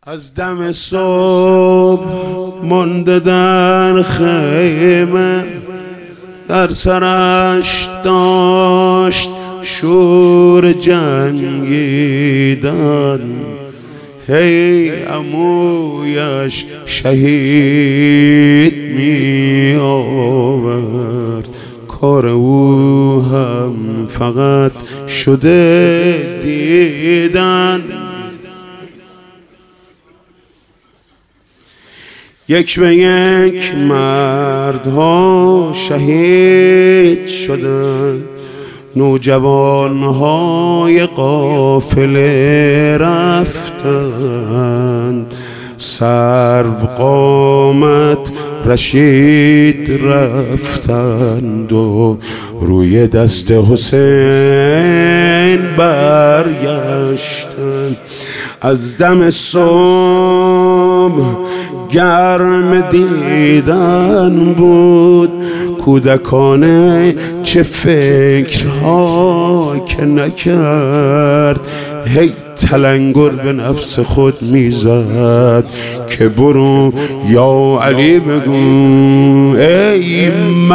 از دم صبح مانده در خیمه، در سرش داشت شور جنگیدن. هی عمویش شهید می آورد، کار او هم فقط شده دیدن. یک به یک مردها شهید شدند، نوجوانهای قافله رفتند. سرو قامت رشید رفتند و روی دست حسین برگشتند. از دم صبح گرم دیدن بود، کودکانه چه فکرها که نکرد. هی تلنگر به نفس خود میزد که برو یا علی بگو ای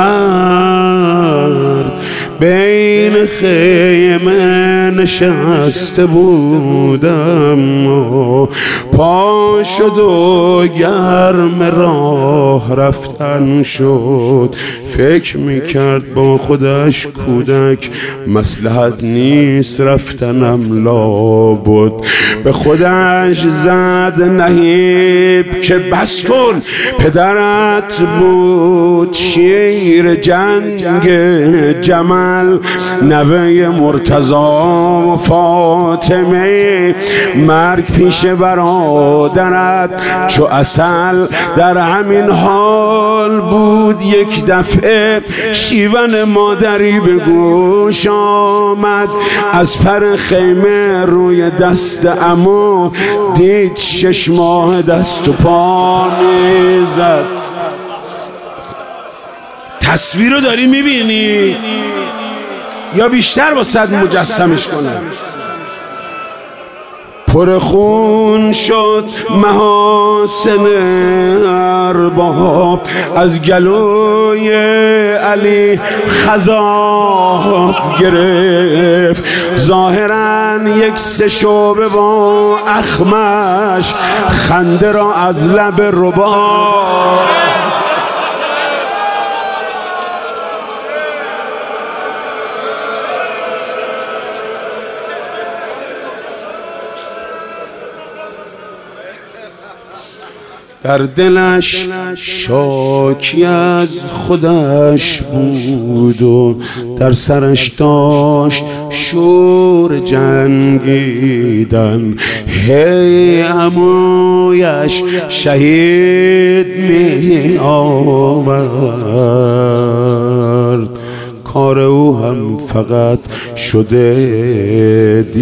مرد. بین خیمه نشسته بودم و پا شد و گرم راه رفتن شد. فکر میکرد با خودش کودک مصلحت نیست رفتنم لابد. به خودش زد نهیب که بس کن، پدرت بود شیر جنگ جمل، نوه مرتضا و فاطمه. مرگ پیش برادرت چو عسل در همین حال بود. یک دفعه شیون مادری به گوش آمد، از پر خیمه روی دست عمو دید 6 ماه دست و پا میزد. تصویر رو داری میبینی یا بیشتر با صد مجسمش کنم؟ پر خون شد محاسن ارباب، از گلوی علی خضاب گرفت. ظاهراً یک 3 شعبه با اخمش خنده را از لب رباب. در دلش شاکی از خودش بود و در سرش داشت شور جنگیدن. هی عمویش شهید می آورد، کار او هم فقط شده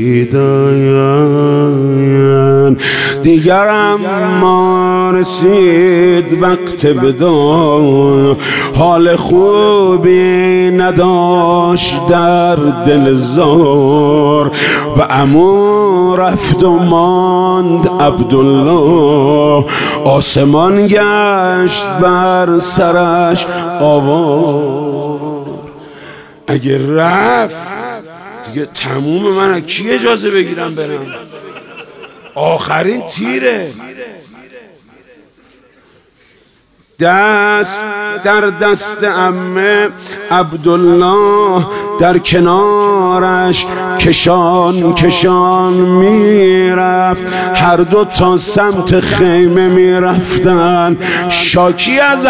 دیدن. دیگرم ما رسید وقت بدا، حال خوبی نداشت در دل زار. و عمو رفت و ماند عبدالله، آسمان گشت بر سرش آوار. اگه رفت دیگه تموم، من کی اجازه بگیرم برم؟ آخرین تیره. دست در دست عمه عبدالله در کنارش کشان کشان میرفت. هر دو تا سمت خیمه میرفتن. شاکی از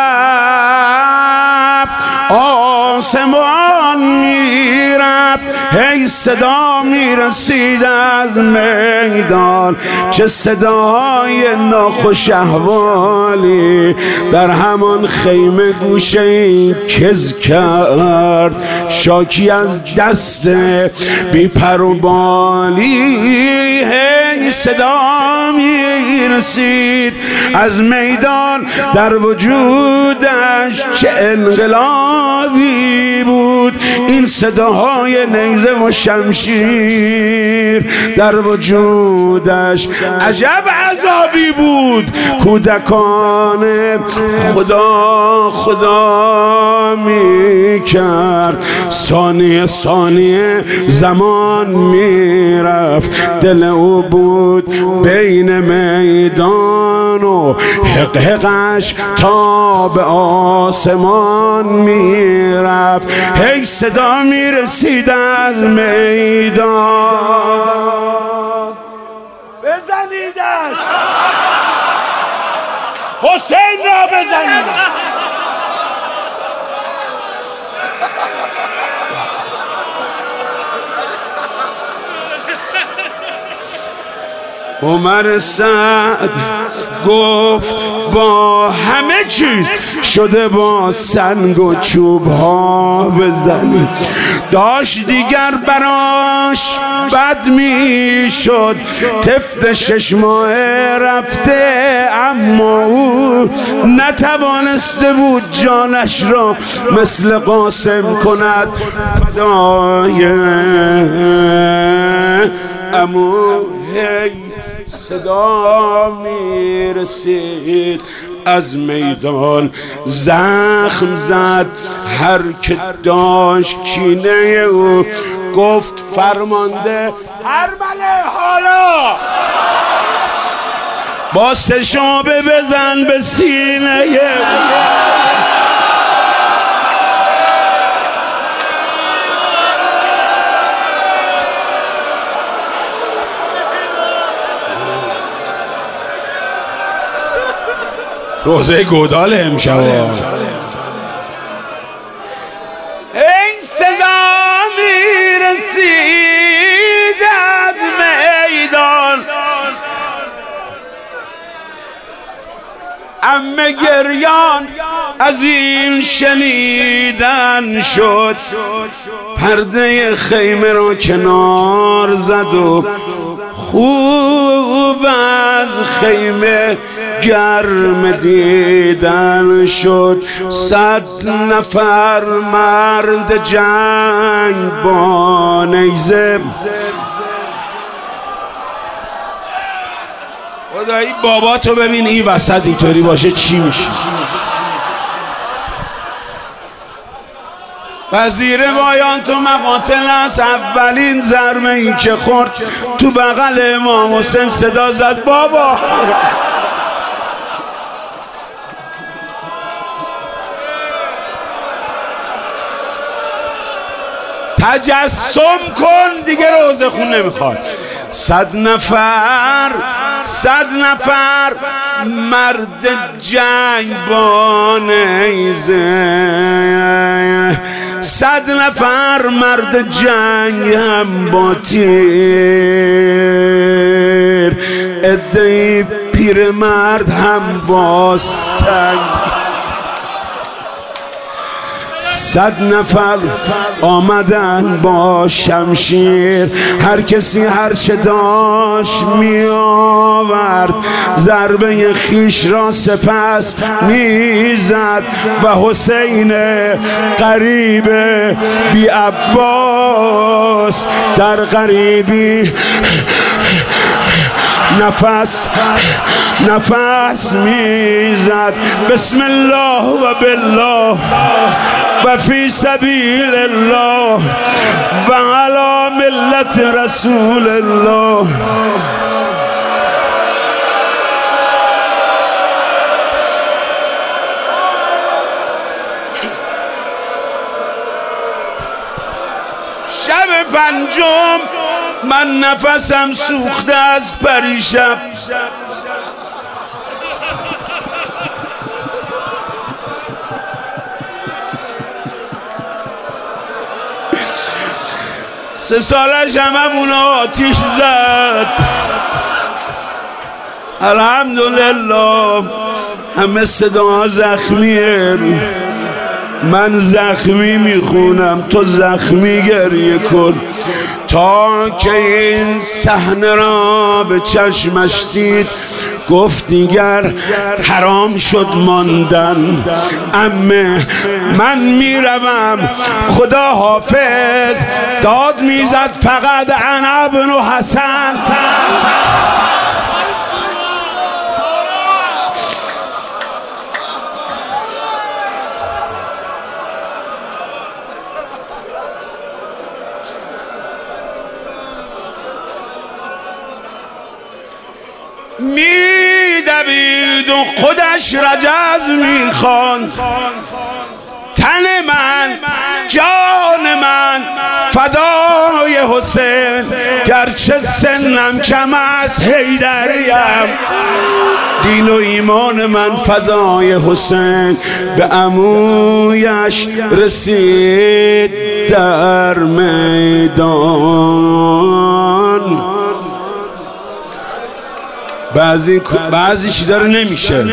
هفت آسمان میرفت. هی صدا میرسید از میدان، چه صدای ناخوش احوالی. در همان خیمه گوشه کز کرد. شاکی از دست بی پر و بالی. هی ای صدا میرسید از میدان، در وجودش چه انقلابی بود. این صداهای نیزه و شمشیر در وجودش عجب عذابی بود. کودکان خدا خدا میکرد، ثانیه ثانیه زمان میرفت. دل او بود بین میدان و حقحقش تا به آسمان میرفت. هی صدا میرسید از میدان، بزنیدش، حسین را بزنید. عمر سعد گفت با همه چیز شده با سنگ و چوب ها بزنید. داشت دیگر براش بد می شد، طفل 6 ماهه رفته، اما او نتوانسته بود جانش را مثل قاسم کند. فدای عمو هی صدا میرسید از میدان. زخم زد هر که داشت کینه او، گفت فرمانده هرمله حالا با 3 شعبه بزن به سینه. روزه گودال امشب این صدا میرسید از میدان. عمه گریان از این شنیدن شد، پرده خیمه را کنار زد و خوب از خیمه گرم دیدن شد. 100 نفر مرد جنگ با نیزه. خدایی بابا تو ببین این وسط اینطوری باشه چی میشه. وزیر وایان تو مقاتل است، اولین ضربه ای که خورد تو بغل امام حسین صدا زد بابا. تجسم کن دیگه، روزه خون نمیخواد. 100 نفر مرد جنگ با نیزه، 100 نفر مرد جنگ هم با تیر، عده‌ای پیرمرد هم با سنگ. 100 نفر آمدن با شمشیر، هر کسی هر چه داشت می آورد، ضربه خیش را سپس می زد و حسین قریب بی عباس در قریبی نفس میزد. بسم الله و بالله و فی سبیل الله و علی ملت رسول الله. شب 5 من نفسم سوخته از پریشب، سه سالش هممون آتیش زد. الحمدلله همه صدا زخمیه، من زخمی میخونم تو زخمی گریه کن. تا که این صحنه را به چشمش دید گفت دیگر حرام شد ماندن. عمه من میروم خدا حافظ. داد میزد فقط انا ابن حسن. میدوید و خودش رجز میخواند. تن من جان من فدای حسین، گرچه سنم کم از حیدریم. دین و ایمان من فدای حسین، به عمویش رسید در میدان. بعضی چیزا رو نمیشه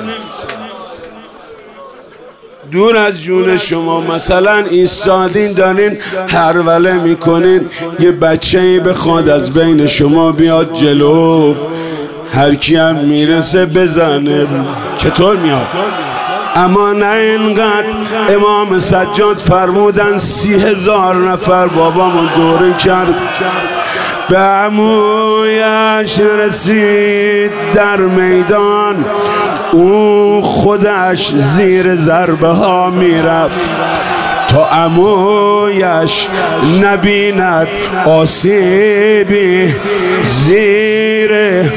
دور از جون شما. مثلا ایستادین دارین هروله میکنین، یه بچه‌ای بخواد از بین شما بیاد جلو، هر کی هم میرسه بزنه، چطور میاد؟ اما نه اینقدر. امام سجاد فرمودن 30,000 نفر بابامون دوره کرد. به عمویش رسید در میدان، او خودش زیر ضربه ها میرفت تا عمویش نبیند آسیبی. زیر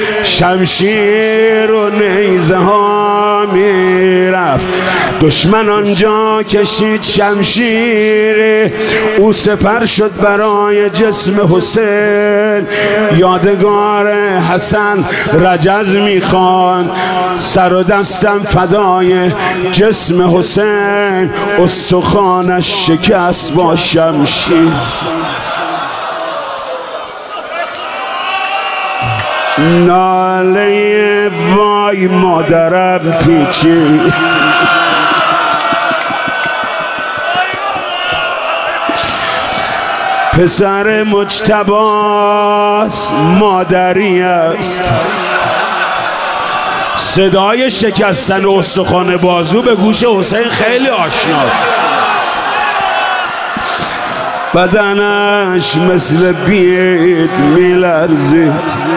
شمشیر و نیزه ها میرفت. دشمن آنجا کشید شمشیر، او سپر شد برای جسم حسین. یادگار حسن رجز میخوان، سر و دستم فدای جسم حسین، استخوانش شکست با شمشیر. ناله وای مادرم پیچی، پسر مجتباست مادری است. صدای شکستن استخوان بازو به گوش حسین خیلی آشناست. بدنش مثل بید میلرزید،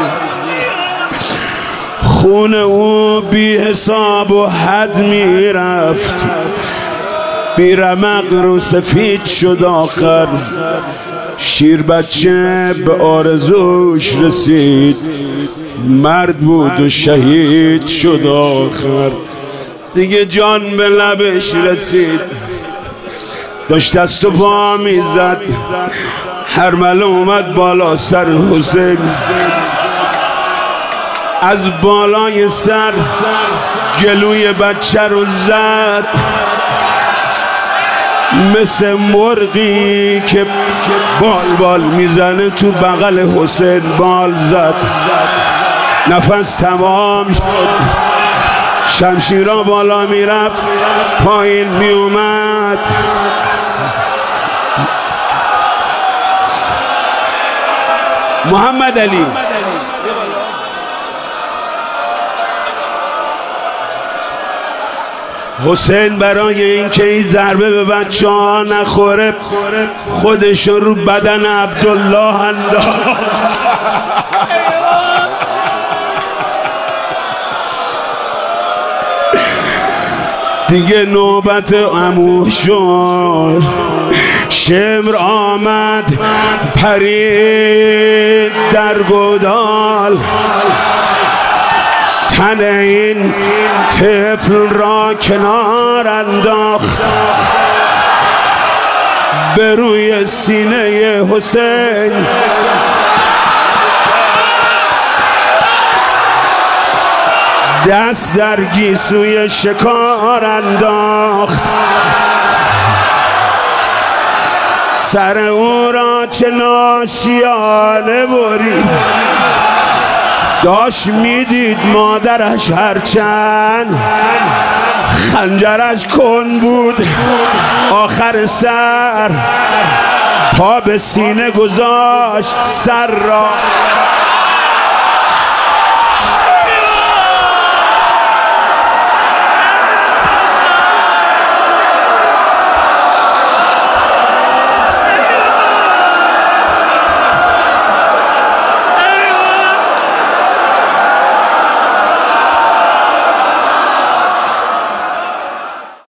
خون او بی حساب و حد میرفت. بی رمق رو سفید شد آخر. شیر بچه به آرزوش رسید، مرد بود و شهید شد آخر. دیگه جان به لبش رسید، داشت دست و پا میزد. هرمله اومد بالا سر حسین، از بالای سر جلوی بچه رو زد. مثل مرغی که بال میزنه تو بغل حسین بال زد. نفس تمام شد، شمشیرها بالا میرفت پایین میومد. محمد علی حسین برای اینکه این ضربه به بچه ها نخوره خودش رو بدن عبدالله انداخت. دیگه نوبت عمو شد. شمر آمد پرید در گودال، تن این طفل را کنار انداخت. به روی سینه حسین دست در گیسوی شکار انداخت. سر او را چه ناشیانه برید. داشت میدید مادرش هرچند خنجرش کن بود، آخر سر پا به سینه گذاشت سر را